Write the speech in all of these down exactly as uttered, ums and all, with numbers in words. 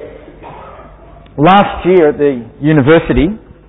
Last year at the university,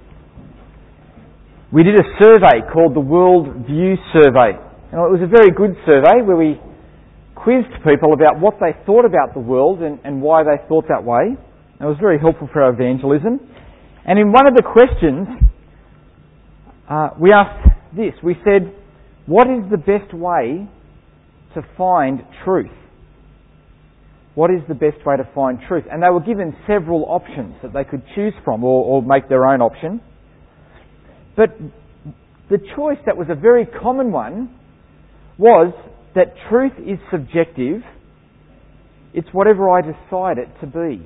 we did a survey called the World View Survey. And it was a very good survey where we quizzed people about what they thought about the world and, and why they thought that way. It was very helpful for our evangelism. And in one of the questions, uh, we asked this. We said, what is the best way to find truth? What is the best way to find truth? And they were given several options that they could choose from or, or make their own option. But the choice that was a very common one was that truth is subjective. It's whatever I decide it to be.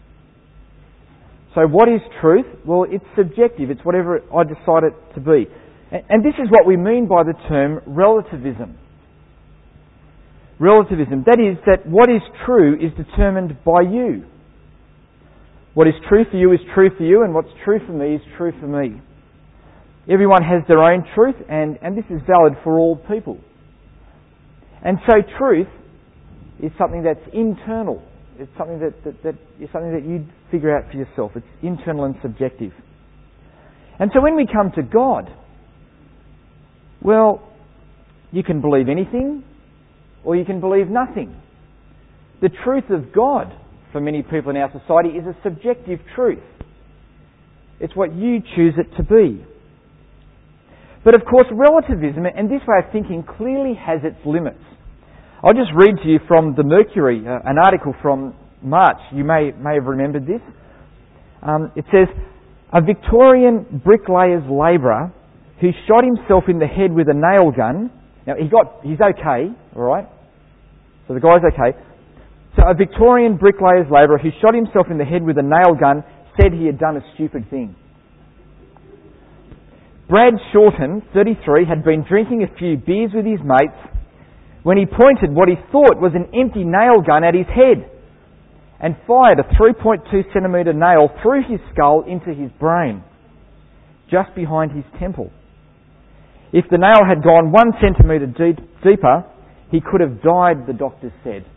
So what is truth? Well, it's subjective. It's whatever I decide it to be. And this is what we mean by the term relativism. Relativism. That is, that what is true is determined by you. What is true for you is true for you, and what's true for me is true for me. Everyone has their own truth, and, and this is valid for all people. And so truth is something that's internal. It's something that, that, that is something that you figure out for yourself. It's internal and subjective. And so when we come to God, well, you can believe anything or you can believe nothing. The truth of God for many people in our society is a subjective truth. It's what you choose it to be. But of course, relativism and this way of thinking clearly has its limits. I'll just read to you from the Mercury, uh, an article from March. You may may have remembered this. Um, it says, a Victorian bricklayer's labourer who shot himself in the head with a nail gun. Now, he got he's okay, all right? So the guy's okay. So a Victorian bricklayer's labourer who shot himself in the head with a nail gun said he had done a stupid thing. Brad Shorten, thirty-three, had been drinking a few beers with his mates when he pointed what he thought was an empty nail gun at his head and fired a three point two centimetre nail through his skull into his brain, just behind his temple. If the nail had gone one centimetre deep, deeper, he could have died, the doctors said.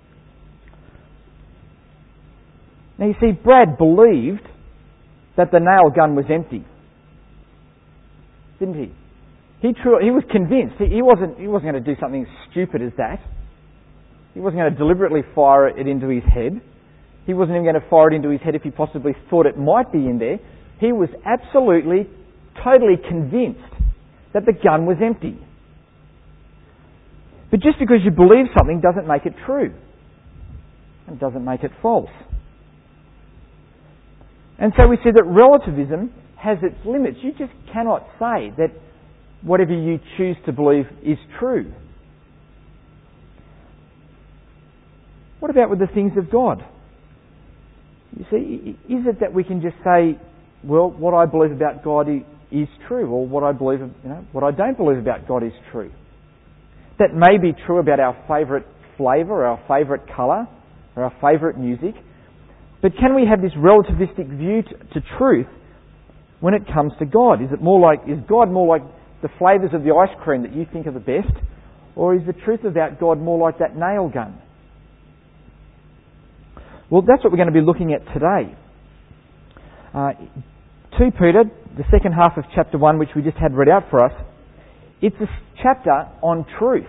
Now you see, Brad believed that the nail gun was empty, didn't he? He truly, he was convinced. He, he wasn't he wasn't going to do something stupid as that. He wasn't going to deliberately fire it into his head. He wasn't even going to fire it into his head if he possibly thought it might be in there. He was absolutely, totally convinced that the gun was empty. But just because you believe something doesn't make it true. It doesn't make it false. And so we see that relativism has its limits. You just cannot say that whatever you choose to believe is true. What about with the things of God? You see, is it that we can just say, well, what I believe about God is true, or what I believe, you know, what I don't believe about God is true? That may be true about our favourite flavour, or our favourite colour, or our favourite music, but can we have this relativistic view to, to truth when it comes to God? Is it more like, is God more like the flavours of the ice cream that you think are the best? Or is the truth about God more like that nail gun? Well, that's what we're going to be looking at today. Uh, Second Peter, the second half of chapter one, which we just had read out for us, it's a chapter on truth.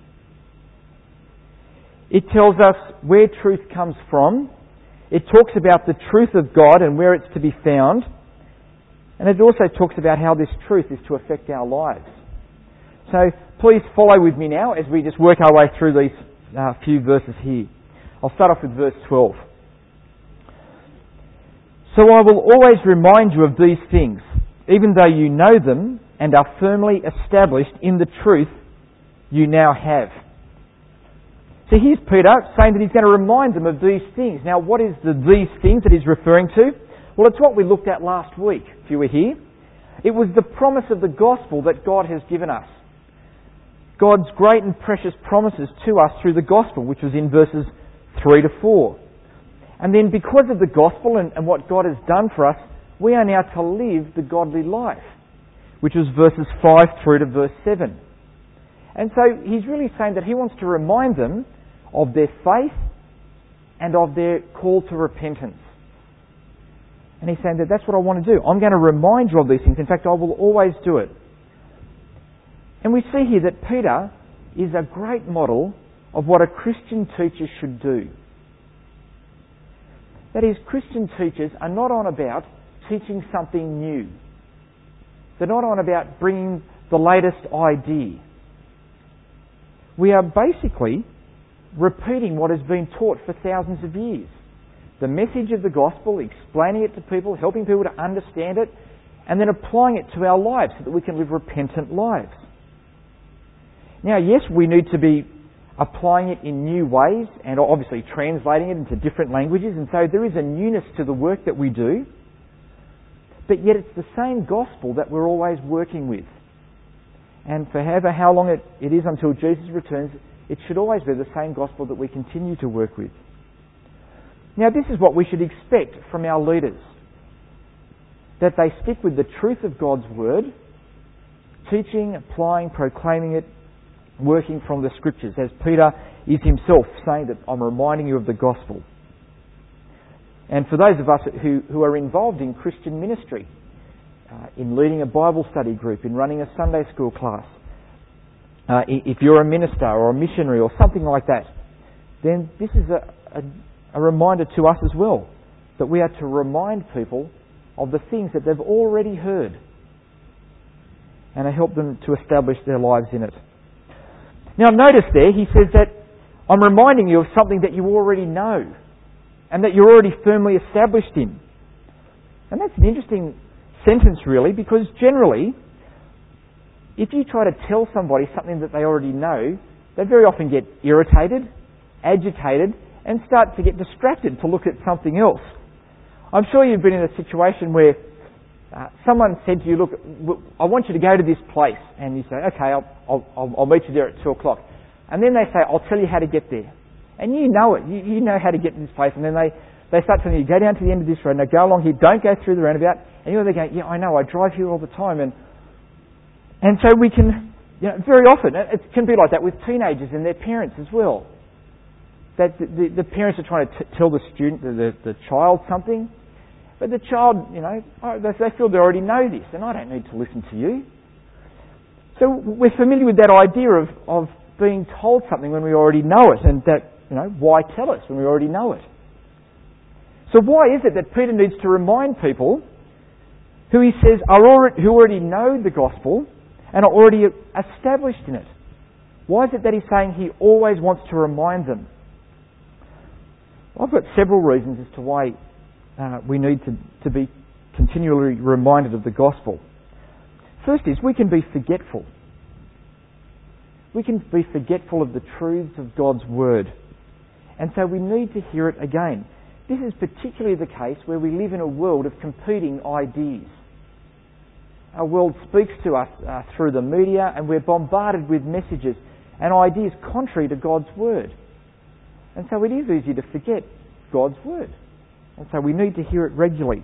It tells us where truth comes from. It talks about the truth of God and where it's to be found. And it also talks about how this truth is to affect our lives. So please follow with me now as we just work our way through these uh, few verses here. I'll start off with verse twelve. So I will always remind you of these things, even though you know them and are firmly established in the truth you now have. So here's Peter saying that he's going to remind them of these things. Now, what is the these things that he's referring to? Well, it's what we looked at last week, if you were here. It was the promise of the gospel that God has given us. God's great and precious promises to us through the gospel, which was in verses three to four. And then because of the gospel and, and what God has done for us, we are now to live the godly life, which was verses five through to verse seven. And so he's really saying that he wants to remind them of their faith and of their call to repentance. And he's saying that that's what I want to do. I'm going to remind you of these things. In fact, I will always do it. And we see here that Peter is a great model of what a Christian teacher should do. That is, Christian teachers are not on about teaching something new. They're not on about bringing the latest idea. We are basically repeating what has been taught for thousands of years. The message of the gospel, explaining it to people, helping people to understand it, and then applying it to our lives so that we can live repentant lives. Now, yes, we need to be applying it in new ways and obviously translating it into different languages, and so there is a newness to the work that we do, but yet it's the same gospel that we're always working with. And for however how long it, it is until Jesus returns, it should always be the same gospel that we continue to work with. Now, this is what we should expect from our leaders, that they stick with the truth of God's word, teaching, applying, proclaiming it, working from the Scriptures, as Peter is himself saying that I'm reminding you of the gospel. And for those of us who, who are involved in Christian ministry, uh, in leading a Bible study group, in running a Sunday school class, uh, if you're a minister or a missionary or something like that, then this is a, a, a reminder to us as well, that we are to remind people of the things that they've already heard and to help them to establish their lives in it. Now notice there, he says that I'm reminding you of something that you already know and that you're already firmly established in. And that's an interesting sentence really, because generally, if you try to tell somebody something that they already know, they very often get irritated, agitated, and start to get distracted to look at something else. I'm sure you've been in a situation where uh, someone said to you, look, I want you to go to this place. And you say, okay, I'll, I'll, I'll meet you there at two o'clock. And then they say, I'll tell you how to get there. And you know it. You, you know how to get to this place. And then they, they start telling you, go down to the end of this road. Now go along here. Don't go through the roundabout. And you're there going, yeah, I know. I drive here all the time. And and so we can, you know, very often, it can be like that with teenagers and their parents as well. That the, the, the parents are trying to t- tell the student, the, the, the child something. But the child, you know, they feel they already know this, and I don't need to listen to you. So we're familiar with that idea of, of being told something when we already know it, and that, you know, why tell us when we already know it? So why is it that Peter needs to remind people who he says are already, who already know the gospel and are already established in it? Why is it that he's saying he always wants to remind them? I've got several reasons as to why Uh, we need to, to be continually reminded of the gospel. First is, we can be forgetful. We can be forgetful of the truths of God's word. And so we need to hear it again. This is particularly the case where we live in a world of competing ideas. Our world speaks to us uh, through the media, and we're bombarded with messages and ideas contrary to God's word. And so it is easy to forget God's word. And so we need to hear it regularly.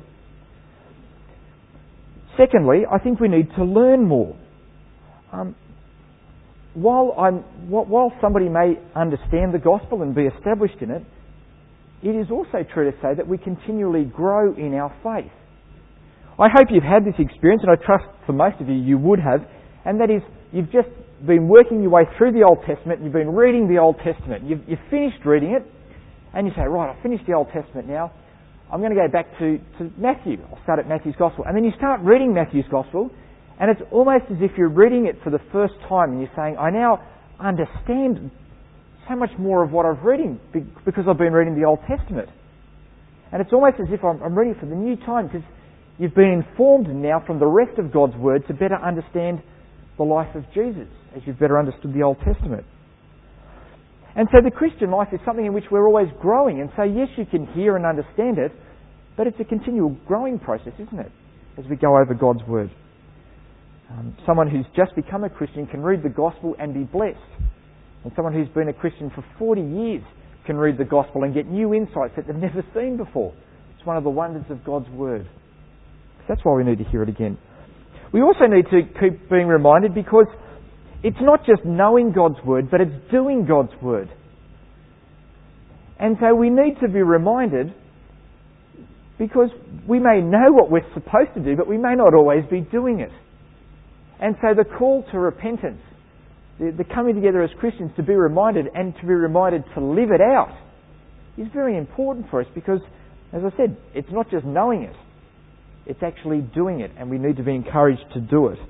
Secondly, I think we need to learn more. Um, while, I'm, while somebody may understand the gospel and be established in it, it is also true to say that we continually grow in our faith. I hope you've had this experience, and I trust for most of you you would have, and that is, you've just been working your way through the Old Testament, you've been reading the Old Testament, you've, you've finished reading it, and you say, right, I've finished the Old Testament now, I'm going to go back to, to Matthew. I'll start at Matthew's Gospel. And then you start reading Matthew's Gospel, and it's almost as if you're reading it for the first time, and you're saying, I now understand so much more of what I've reading because I've been reading the Old Testament. And it's almost as if I'm, I'm reading for the new time, because you've been informed now from the rest of God's Word to better understand the life of Jesus, as you've better understood the Old Testament. And so the Christian life is something in which we're always growing. And so yes, you can hear and understand it, but it's a continual growing process, isn't it? As we go over God's Word. Um, someone who's just become a Christian can read the Gospel and be blessed. And someone who's been a Christian for forty years can read the Gospel and get new insights that they've never seen before. It's one of the wonders of God's Word. That's why we need to hear it again. We also need to keep being reminded, because it's not just knowing God's Word, but it's doing God's Word. And so we need to be reminded, because we may know what we're supposed to do, but we may not always be doing it. And so the call to repentance, the, the coming together as Christians to be reminded and to be reminded to live it out, is very important for us, because, as I said, it's not just knowing it, it's actually doing it, and we need to be encouraged to do it.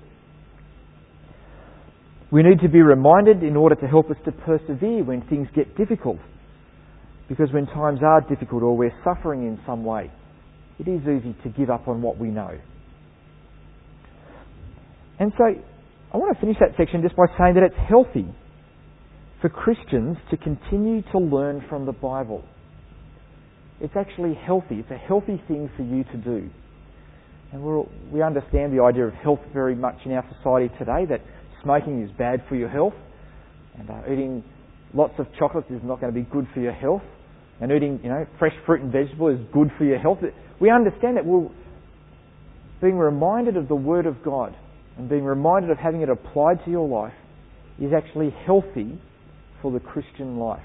We need to be reminded in order to help us to persevere when things get difficult. Because when times are difficult or we're suffering in some way, it is easy to give up on what we know. And so I want to finish that section just by saying that it's healthy for Christians to continue to learn from the Bible. It's actually healthy. It's a healthy thing for you to do. And we're, we understand the idea of health very much in our society today, that smoking is bad for your health, and uh, eating lots of chocolates is not going to be good for your health, and eating, you know, fresh fruit and vegetable is good for your health. We understand that. We're being reminded of the Word of God and being reminded of having it applied to your life is actually healthy for the Christian life.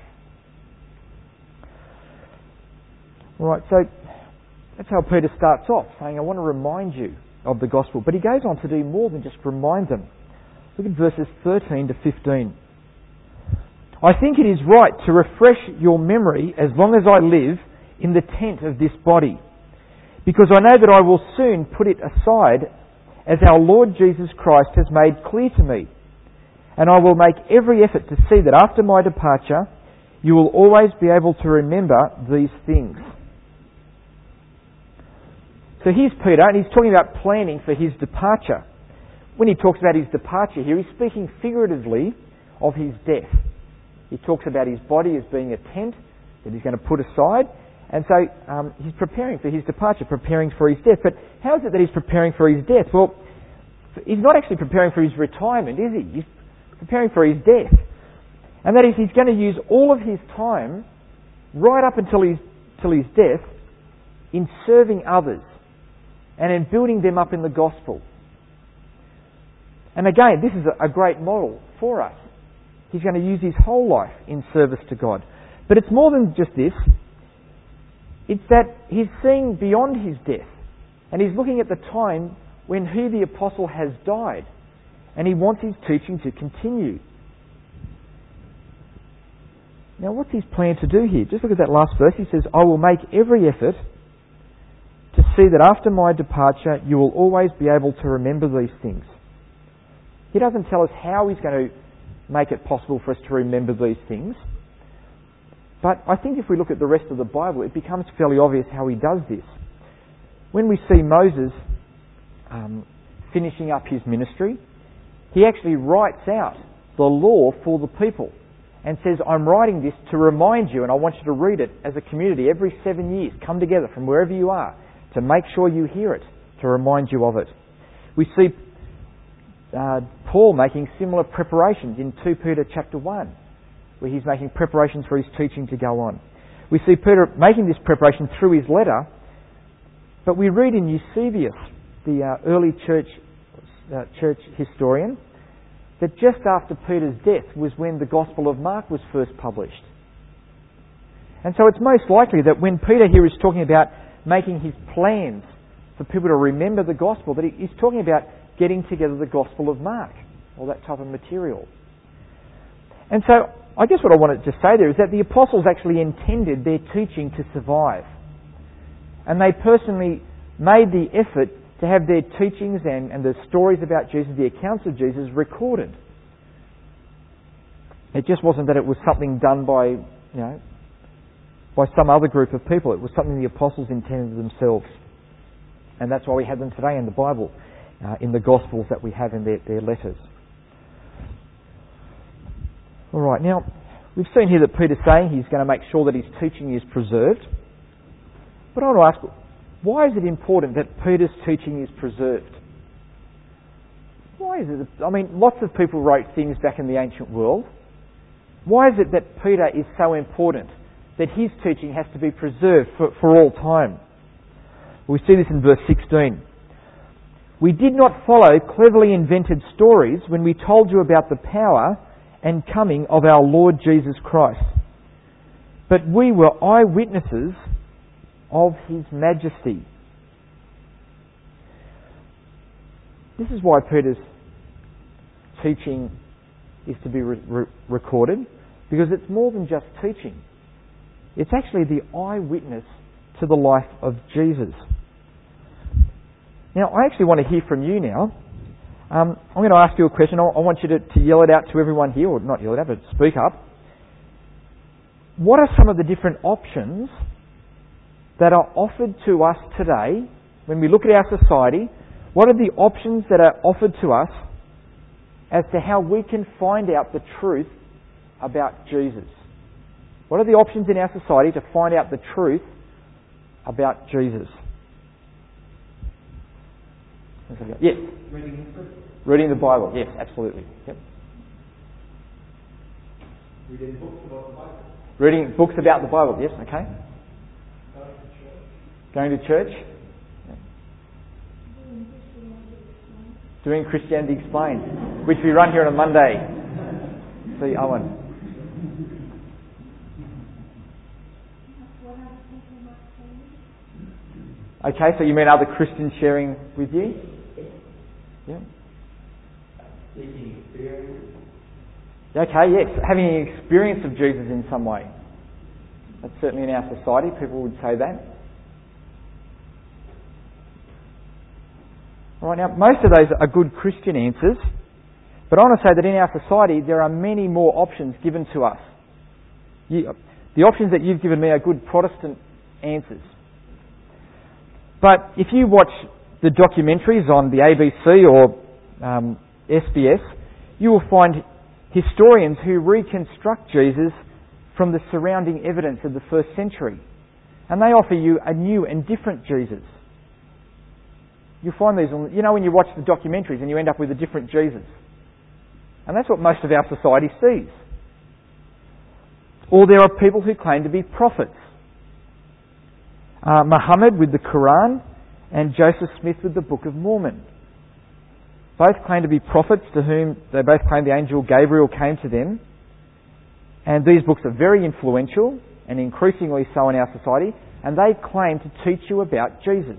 Right, so that's how Peter starts off, saying, I want to remind you of the gospel. But he goes on to do more than just remind them. Look at verses thirteen to fifteen. I think it is right to refresh your memory as long as I live in the tent of this body, because I know that I will soon put it aside, as our Lord Jesus Christ has made clear to me. And I will make every effort to see that after my departure, you will always be able to remember these things. So here's Peter, and he's talking about planning for his departure. When he talks about his departure here, he's speaking figuratively of his death. He talks about his body as being a tent that he's going to put aside. And so um, he's preparing for his departure, preparing for his death. But how is it that he's preparing for his death? Well, he's not actually preparing for his retirement, is he? He's preparing for his death. And that is, he's going to use all of his time, right up until his, till his death, in serving others and in building them up in the gospel. And again, this is a great model for us. He's going to use his whole life in service to God. But it's more than just this. It's that he's seeing beyond his death. And he's looking at the time when he, the apostle, has died. And he wants his teaching to continue. Now, what's his plan to do here? Just look at that last verse. He says, I will make every effort to see that after my departure, you will always be able to remember these things. He doesn't tell us how he's going to make it possible for us to remember these things. But I think if we look at the rest of the Bible, it becomes fairly obvious how he does this. When we see Moses um, finishing up his ministry, he actually writes out the law for the people and says, I'm writing this to remind you, and I want you to read it as a community every seven years. Come together from wherever you are to make sure you hear it, to remind you of it. We see uh, Paul making similar preparations in Second Peter chapter one, where he's making preparations for his teaching to go on. We see Peter making this preparation through his letter, but we read in Eusebius, the uh, early church uh, church historian, that just after Peter's death was when the Gospel of Mark was first published. And so it's most likely that when Peter here is talking about making his plans for people to remember the Gospel, that he's talking about getting together the Gospel of Mark, or that type of material. And so I guess what I wanted to say there is that the apostles actually intended their teaching to survive. And they personally made the effort to have their teachings and, and the stories about Jesus, the accounts of Jesus, recorded. It just wasn't that it was something done by, you know, by some other group of people. It was something the apostles intended themselves. And that's why we have them today in the Bible, uh, in the Gospels that we have in their, their letters. All right, now, we've seen here that Peter's saying he's going to make sure that his teaching is preserved. But I want to ask, why is it important that Peter's teaching is preserved? Why is it? I mean, lots of people wrote things back in the ancient world. Why is it that Peter is so important, that his teaching has to be preserved for, for all time? We see this in verse sixteen. We did not follow cleverly invented stories when we told you about the power and coming of our Lord Jesus Christ. but we were eyewitnesses of His majesty. This is why Peter's teaching is to be re- re- recorded, because it's more than just teaching. It's actually the eyewitness to the life of Jesus. Now, I actually want to hear from you now. Um, I'm going to ask you a question. I, I want you to, to yell it out to everyone here, or not yell it out, but speak up. What are some of the different options that are offered to us today when we look at our society? What are the options that are offered to us as to how we can find out the truth about Jesus? What are the options in our society to find out the truth about Jesus? Yes. Reading history. Reading the Bible. Yes, absolutely. Yep. Reading books about the Bible. Reading books about the Bible. Yes. Okay. Going to church. Going to church. Yep. Doing Christianity Explained, which we run here on a Monday. See Owen. Okay, so you mean other Christians sharing with you? Yeah. Seeking experience. Okay, yes, having an experience of Jesus in some way. That's certainly in our society, people would say that. All right, now most of those are good Christian answers, but I want to say that in our society there are many more options given to us. You, the options that you've given me are good Protestant answers. But if you watch the documentaries on the A B C or um, S B S, you will find historians who reconstruct Jesus from the surrounding evidence of the first century. And they offer you a new and different Jesus. You find these, on, you know, when you watch the documentaries and you end up with a different Jesus. And that's what most of our society sees. Or there are people who claim to be prophets. Uh, Muhammad with the Quran and Joseph Smith with the Book of Mormon. Both claim to be prophets to whom they both claim the angel Gabriel came to them. And these books are very influential and increasingly so in our society, and they claim to teach you about Jesus.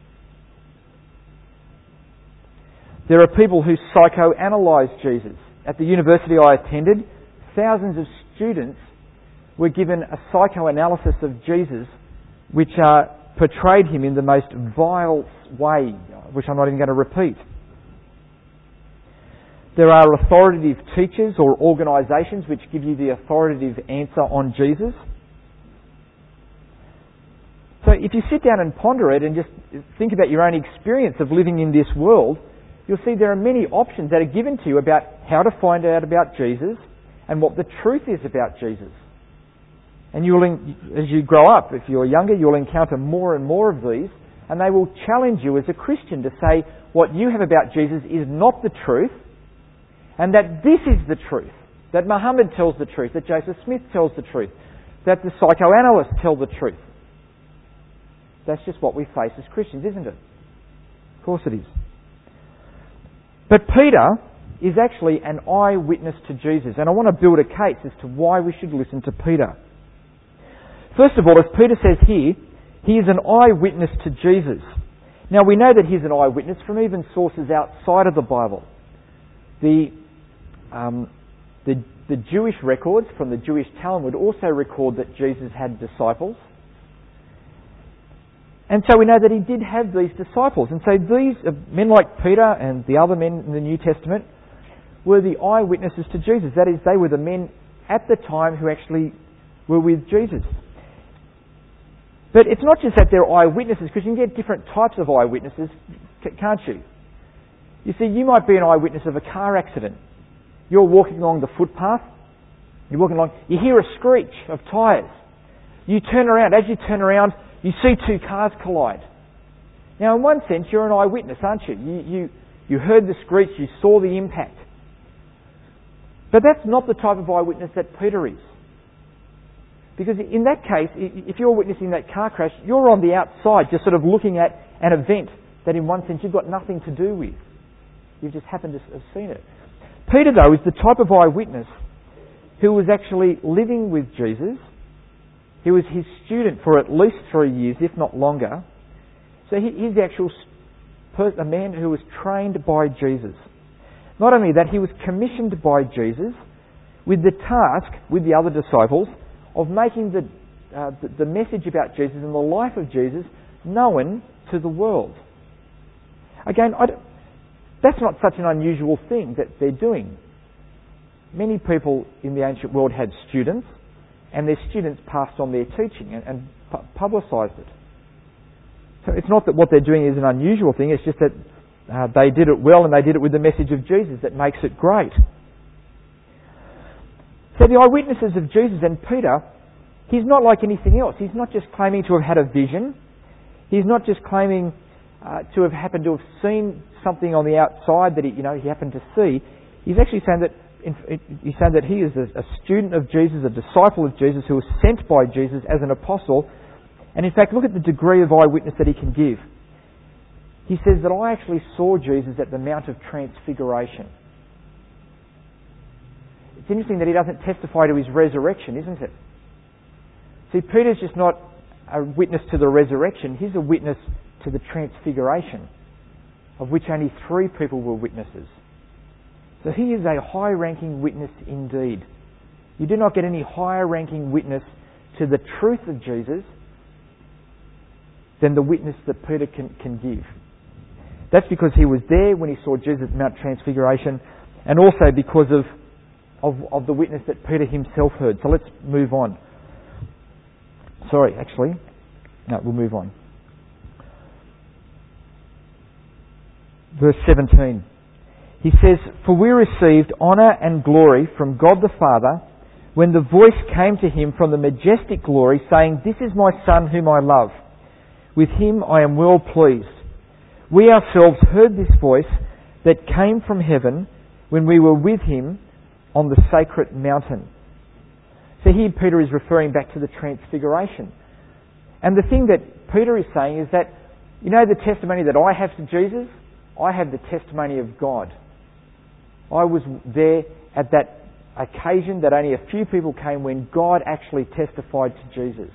There are people who psychoanalyse Jesus. At the university I attended, thousands of students were given a psychoanalysis of Jesus which uh, portrayed him in the most vile way, which I'm not even going to repeat. There are authoritative teachers or organisations which give you the authoritative answer on Jesus. So if you sit down and ponder it and just think about your own experience of living in this world, you'll see there are many options that are given to you about how to find out about Jesus and what the truth is about Jesus. And you'll, as you grow up, if you're younger, you'll encounter more and more of these, and they will challenge you as a Christian to say what you have about Jesus is not the truth, and that this is the truth, that Muhammad tells the truth, that Joseph Smith tells the truth, that the psychoanalysts tell the truth. That's just what we face as Christians, isn't it? Of course it is. But Peter is actually an eyewitness to Jesus, and I want to build a case as to why we should listen to Peter. First of all, as Peter says here, he is an eyewitness to Jesus. Now we know that he's an eyewitness from even sources outside of the Bible. The, um, the, the Jewish records from the Jewish Talmud also record that Jesus had disciples. And so we know that he did have these disciples. And so these men like Peter and the other men in the New Testament were the eyewitnesses to Jesus. That is, they were the men at the time who actually were with Jesus. But it's not just that they're eyewitnesses, because you can get different types of eyewitnesses, can't you? You see, you might be an eyewitness of a car accident. You're walking along the footpath, you're walking along, you hear a screech of tyres. You turn around, as you turn around, you see two cars collide. Now in one sense, you're an eyewitness, aren't you? You, you, you heard the screech, you saw the impact. But that's not the type of eyewitness that Peter is. Because in that case, if you're witnessing that car crash, you're on the outside, just sort of looking at an event that in one sense you've got nothing to do with. You've just happened to have seen it. Peter, though, is the type of eyewitness who was actually living with Jesus, He was his student for at least three years, if not longer. So he, he's the actual a man who was trained by Jesus. Not only that, he was commissioned by Jesus with the task, with the other disciples, of making the, uh, the, the message about Jesus and the life of Jesus known to the world. Again, I don't, that's not such an unusual thing that they're doing. Many people in the ancient world had students, and their students passed on their teaching and, and pu- publicised it. So it's not that what they're doing is an unusual thing, it's just that uh, they did it well and they did it with the message of Jesus that makes it great. So the eyewitnesses of Jesus and Peter, he's not like anything else. He's not just claiming to have had a vision. He's not just claiming uh, to have happened to have seen something on the outside that he, you know, he happened to see. He's actually saying that in, he's saying that he is a, a student of Jesus, a disciple of Jesus, who was sent by Jesus as an apostle. And in fact, look at the degree of eyewitness that he can give. He says that I actually saw Jesus at the Mount of Transfiguration. It's interesting that he doesn't testify to his resurrection, isn't it? See, Peter's just not a witness to the resurrection, he's a witness to the Transfiguration, of which only three people were witnesses. So he is a high-ranking witness indeed. You do not get any higher-ranking witness to the truth of Jesus than the witness that Peter can, can give. That's because he was there when he saw Jesus at Mount Transfiguration, and also because of, of, of the witness that Peter himself heard. So let's move on. Sorry, actually. No, we'll move on. Verse seventeen. He says, "For we received honour and glory from God the Father when the voice came to him from the majestic glory, saying, 'This is my Son whom I love. With him I am well pleased.' We ourselves heard this voice that came from heaven when we were with him on the sacred mountain." So here Peter is referring back to the Transfiguration. And the thing that Peter is saying is that, you know the testimony that I have to Jesus? I have the testimony of God. I was there at that occasion that only a few people came when God actually testified to Jesus.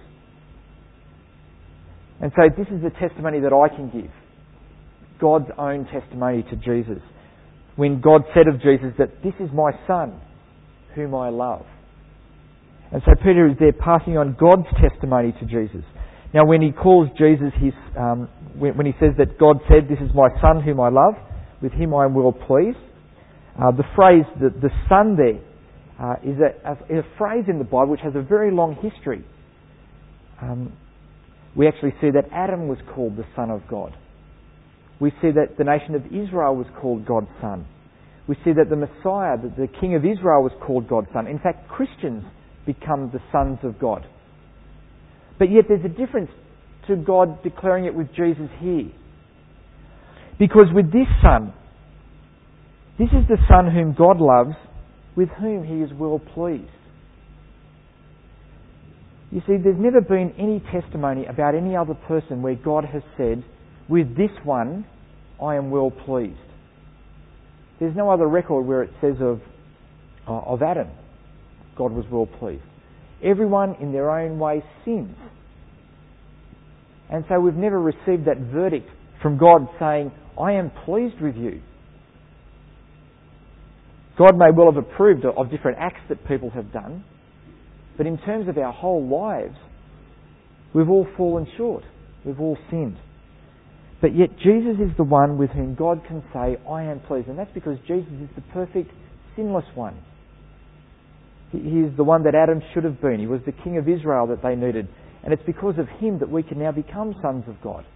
And so this is the testimony that I can give. God's own testimony to Jesus. When God said of Jesus that this is my Son whom I love. And so Peter is there passing on God's testimony to Jesus. Now when he calls Jesus his, um, when, when he says that God said, "This is my Son whom I love, with him I am well pleased," uh, the phrase, the, the Son there, uh, is, a, a, is a phrase in the Bible which has a very long history. Um, we actually see that Adam was called the Son of God. We see that the nation of Israel was called God's Son. We see that the Messiah, that the King of Israel, was called God's Son. In fact, Christians become the sons of God. But yet there's a difference to God declaring it with Jesus here. Because with this Son, this is the Son whom God loves, with whom he is well pleased. You see, there's never been any testimony about any other person where God has said, "With this one I am well pleased." There's no other record where it says of, uh, of Adam, God was well pleased. Everyone in their own way sins. And so we've never received that verdict from God saying, "I am pleased with you." God may well have approved of different acts that people have done, but in terms of our whole lives, we've all fallen short. We've all sinned. But yet Jesus is the one with whom God can say, "I am pleased." And that's because Jesus is the perfect, sinless one. He is the one that Adam should have been. He was the King of Israel that they needed. And it's because of him that we can now become sons of God.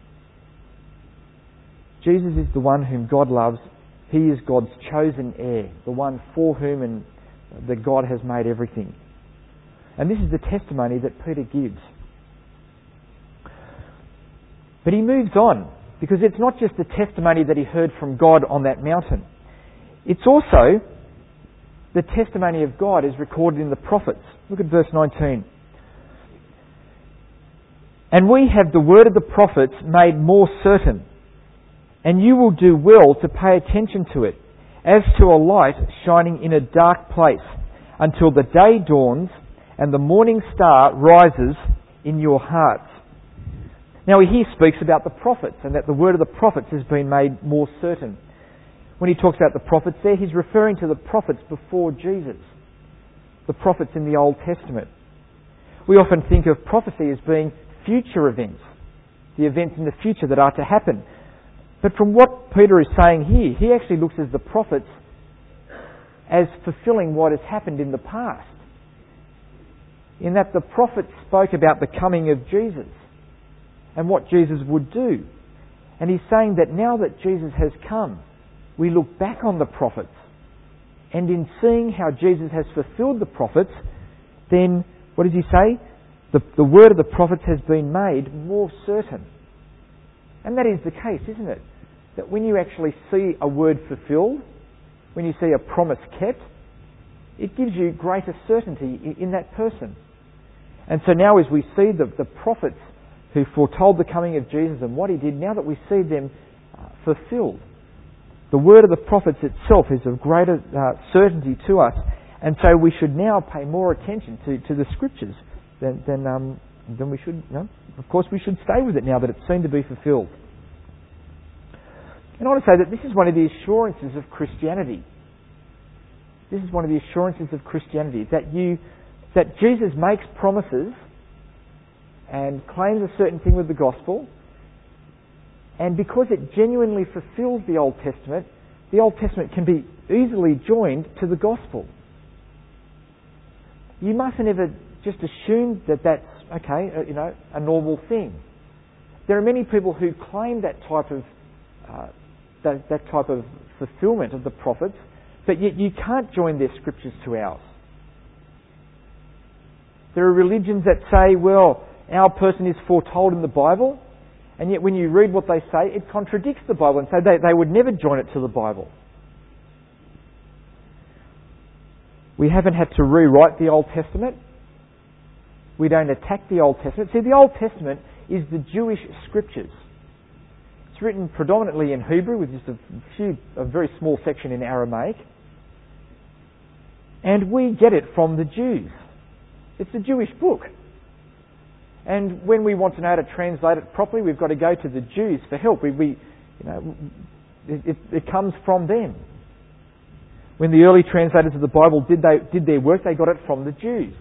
Jesus is the one whom God loves. He is God's chosen heir, the one for whom and that God has made everything. And this is the testimony that Peter gives. But he moves on, because it's not just the testimony that he heard from God on that mountain. It's also the testimony of God is recorded in the prophets. Look at verse nineteen. "And we have the word of the prophets made more certain, and you will do well to pay attention to it, as to a light shining in a dark place, until the day dawns and the morning star rises in your hearts. Now he here speaks about the prophets, and that the word of the prophets has been made more certain. When he talks about the prophets there, he's referring to the prophets before Jesus, the prophets in the Old Testament. We often think of prophecy as being future events, the events in the future that are to happen. But from what Peter is saying here, he actually looks at the prophets as fulfilling what has happened in the past. In that the prophets spoke about the coming of Jesus and what Jesus would do. And he's saying that now that Jesus has come, we look back on the prophets, and in seeing how Jesus has fulfilled the prophets, then, what does he say? The, the word of the prophets has been made more certain. And that is the case, isn't it? That when you actually see a word fulfilled, when you see a promise kept, it gives you greater certainty in, in that person. And so now as we see the, the prophets who foretold the coming of Jesus and what he did, now that we see them uh, fulfilled, the word of the prophets itself is of greater uh, certainty to us, and so we should now pay more attention to, to the Scriptures than than, um, than we should. You know? Of course, we should stay with it now that it's seen to be fulfilled. And I want to say that this is one of the assurances of Christianity. This is one of the assurances of Christianity, that you that Jesus makes promises and claims a certain thing with the gospel, and because it genuinely fulfills the Old Testament, the Old Testament can be easily joined to the gospel. You mustn't ever just assume that that's, okay, you know, a normal thing. There are many people who claim that type of uh, that, that type of fulfilment of the prophets, but yet you can't join their scriptures to ours. There are religions that say, well, our person is foretold in the Bible, and yet when you read what they say, it contradicts the Bible, and so they, they would never join it to the Bible. We haven't had to rewrite the Old Testament. We don't attack the Old Testament. See, the Old Testament is the Jewish scriptures. It's written predominantly in Hebrew with just a few, a very small section in Aramaic. And we get it from the Jews. It's a Jewish book. And when we want to know how to translate it properly, we've got to go to the Jews for help. We, we you know, it, it, it comes from them. When the early translators of the Bible did, they, did their work, they got it from the Jews.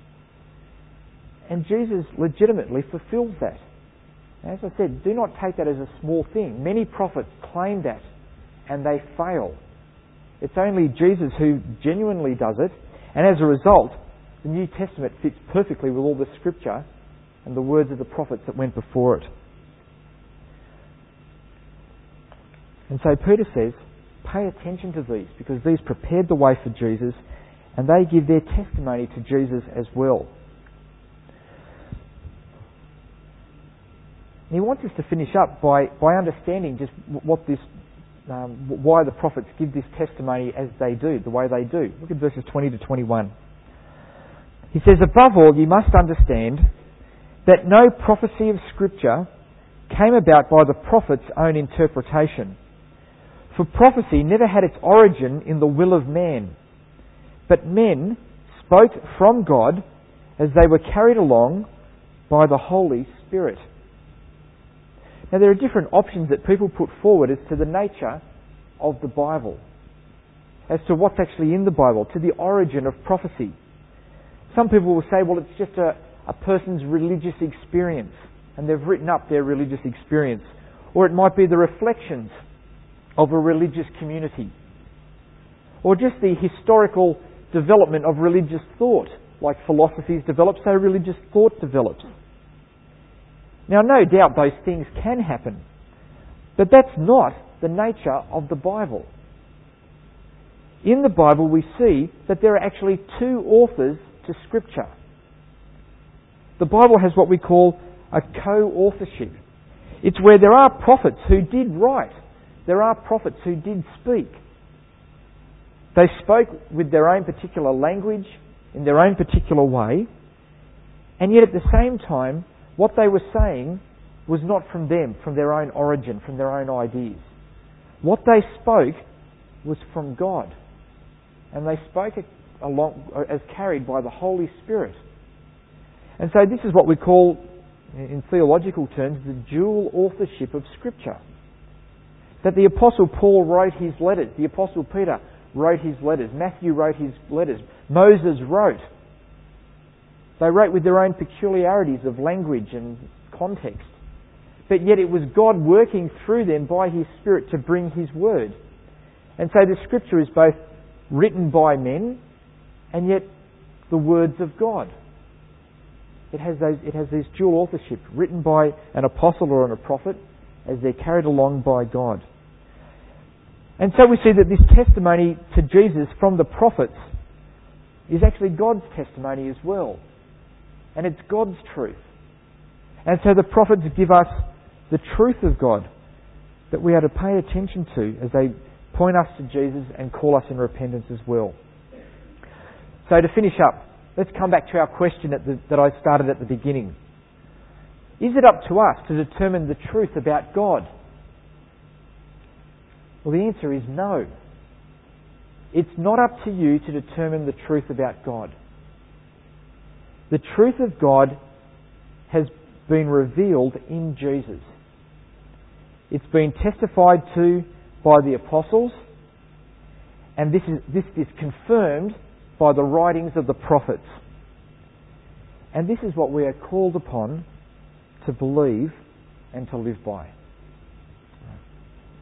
And Jesus legitimately fulfills that. As I said, do not take that as a small thing. Many prophets claim that, and they fail. It's only Jesus who genuinely does it, and as a result, the New Testament fits perfectly with all the Scripture and the words of the prophets that went before it. And so Peter says, pay attention to these, because these prepared the way for Jesus, and they give their testimony to Jesus as well. And he wants us to finish up by, by understanding just what this, um, why the prophets give this testimony as they do, the way they do. Look at verses twenty to twenty-one. He says, above all, you must understand that no prophecy of Scripture came about by the prophet's own interpretation. For prophecy never had its origin in the will of man, but men spoke from God as they were carried along by the Holy Spirit. Now there are different options that people put forward as to the nature of the Bible, as to what's actually in the Bible, to the origin of prophecy. Some people will say, well, it's just a, a person's religious experience, and they've written up their religious experience. Or it might be the reflections of a religious community. Or just the historical development of religious thought. Like philosophies develop, so religious thought develops. Now, no doubt those things can happen, but that's not the nature of the Bible. In the Bible, we see that there are actually two authors to Scripture. The Bible has what we call a co-authorship. It's where there are prophets who did write. There are prophets who did speak. They spoke with their own particular language, in their own particular way, and yet at the same time, what they were saying was not from them, from their own origin, from their own ideas. What they spoke was from God. And they spoke it along, as carried by the Holy Spirit. And so this is what we call, in theological terms, the dual authorship of Scripture. That the Apostle Paul wrote his letters, the Apostle Peter wrote his letters, Matthew wrote his letters, Moses wrote. They wrote with their own peculiarities of language and context. But yet it was God working through them by His Spirit to bring His Word. And so the Scripture is both written by men and yet the words of God. It has those, it has this dual authorship, written by an apostle or a prophet as they're carried along by God. And so we see that this testimony to Jesus from the prophets is actually God's testimony as well. And it's God's truth. And so the prophets give us the truth of God that we are to pay attention to as they point us to Jesus and call us in repentance as well. So to finish up, let's come back to our question at the, that I started at the beginning. Is it up to us to determine the truth about God? Well, the answer is no. It's not up to you to determine the truth about God. The truth of God has been revealed in Jesus. It's been testified to by the apostles, and this is, this is confirmed by the writings of the prophets. And this is what we are called upon to believe and to live by.